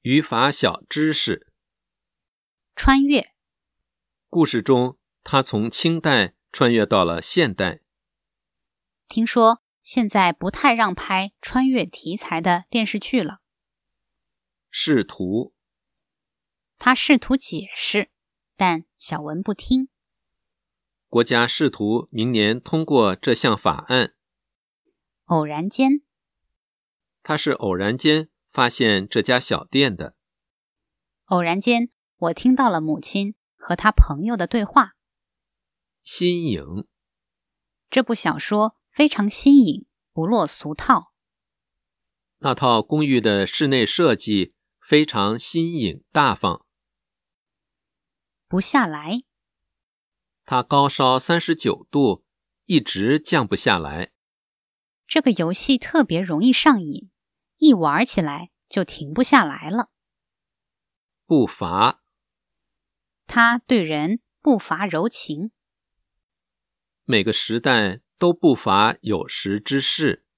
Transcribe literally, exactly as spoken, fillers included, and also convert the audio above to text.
语法小知识。 穿越。 故事中，他从清代穿越到了现代。 听说现在不太让拍穿越题材的电视剧了。 试图。 他试图解释，但小文不听。 国家试图明年通过这项法案。 偶然间。 他是偶然间发现这家小店的。 偶然间，我听到了母亲和她朋友的对话。 新颖。 这部小说非常新颖，不落俗套。 那套公寓的室内设计非常新颖大方。 不下来。 它高烧三十九度，一直降不下来。 这个游戏特别容易上瘾，一玩起来就停不下来了。 不乏。 他对人不乏柔情。 每个时代都不乏有识之士。